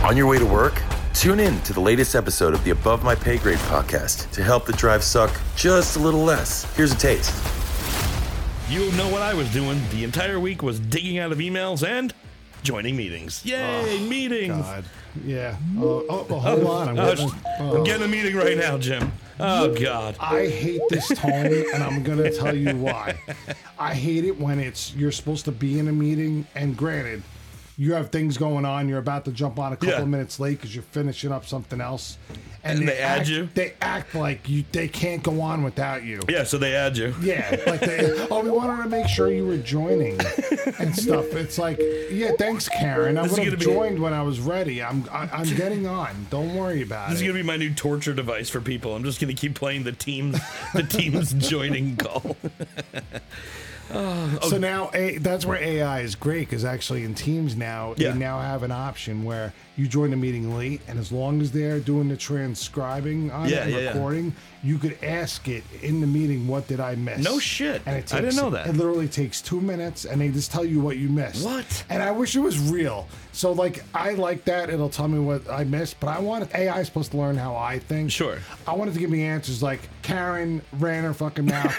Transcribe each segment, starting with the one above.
On your way to work, tune in to the latest episode of the Above My Pay Grade podcast to help the drive suck just a little less. Here's a taste. You know what I was doing the entire week was digging out of emails and joining meetings. Yay, meetings. God. Yeah. Hold on. I'm getting a meeting right now, Jim. Oh, God. I hate this tone, and I'm going to tell you why. I hate it when you're supposed to be in a meeting, and granted, you have things going on, you're about to jump on a couple of minutes late because you're finishing up something else. And they add you? They act like they can't go on without you. Yeah, so they add you. Yeah, like we wanted to make sure you were joining and stuff. It's like, yeah, thanks, Karen. I would have joined when I was ready. I'm getting on. Don't worry about it. This is gonna be my new torture device for people. I'm just gonna keep playing the team's joining call. So now that's where AI is great, because actually in Teams now, they now have an option where you join the meeting late, and as long as they're doing the transcribing on it and recording, you could ask it in the meeting, what did I miss? No shit. And it takes, I didn't know that. It literally takes 2 minutes, and they just tell you what you missed. What? And I wish it was real. So, like, I like that. It'll tell me what I missed, but I want AI is supposed to learn how I think. Sure. I want it to give me answers like, Karen ran her fucking mouth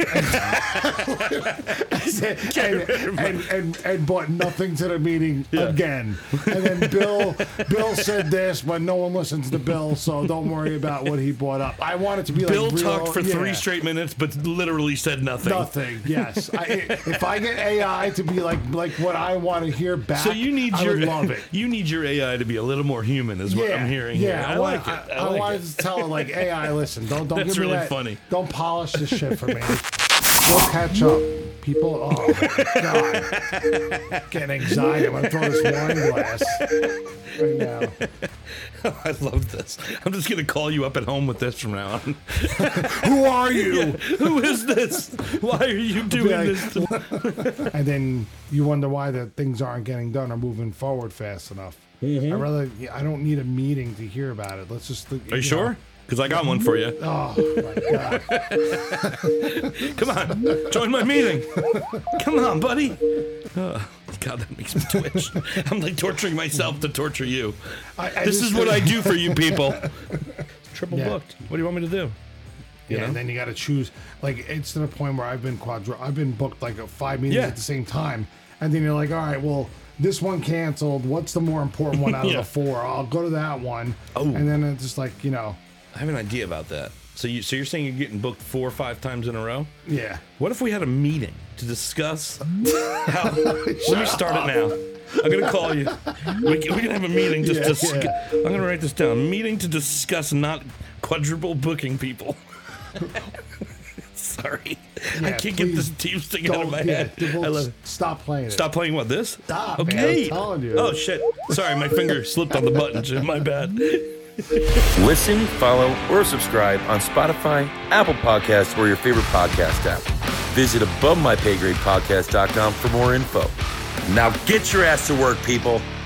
and brought nothing to the meeting again. And then Bill said this, but no one listens to Bill, so don't worry about what he brought up. I want it to be Bill like Bill talked for 3 straight minutes, but literally said nothing. Nothing. Yes. If I get AI to be like what I want to hear back, so you need I would love it. You need your AI to be a little more human, is what I'm hearing. Yeah, here. I like it. I wanted to tell it like, AI, listen, don't That's give me really that. funny. Don't polish this shit for me. We'll catch up. People, oh my God, getting anxiety. I'm gonna throw this wine glass right now. I love this. I'm just gonna call you up at home with this from now on. Who are you? Yeah. Who is this? Why are you doing this? And then you wonder why the things aren't getting done or moving forward fast enough. Mm-hmm. I don't need a meeting to hear about it. Let's just. Are you sure? Because I got one for you. Oh my God! Come on, join my meeting. Come on, buddy. God, that makes me twitch. I'm like torturing myself to torture you. This is what I do for you people. Triple booked. What do you want me to do? And then you got to choose. Like, it's to the point where I've been booked like 5 meetings at the same time, and then you're like, all right, well, this one canceled. What's the more important one out of the 4? I'll go to that one. Oh. And then it's just like, I have an idea about that. So you're saying you're getting booked 4 or 5 times in a row? Yeah. What if we had a meeting to discuss how... Let me start it now. I'm going to call you. We can have a meeting to discuss... I'm going to write this down. Meeting to discuss not quadruple booking people. Sorry. I can't get this Teams thing out of my head. I love it. Stop playing it. Stop playing what? This? Stop, okay. Man, I'm telling you. Oh, shit. Sorry, my finger slipped on the button, Jim. My bad. Listen, follow, or subscribe on Spotify, Apple Podcasts, or your favorite podcast app. Visit AboveMyPayGradePodcast.com for more info. Now get your ass to work, people.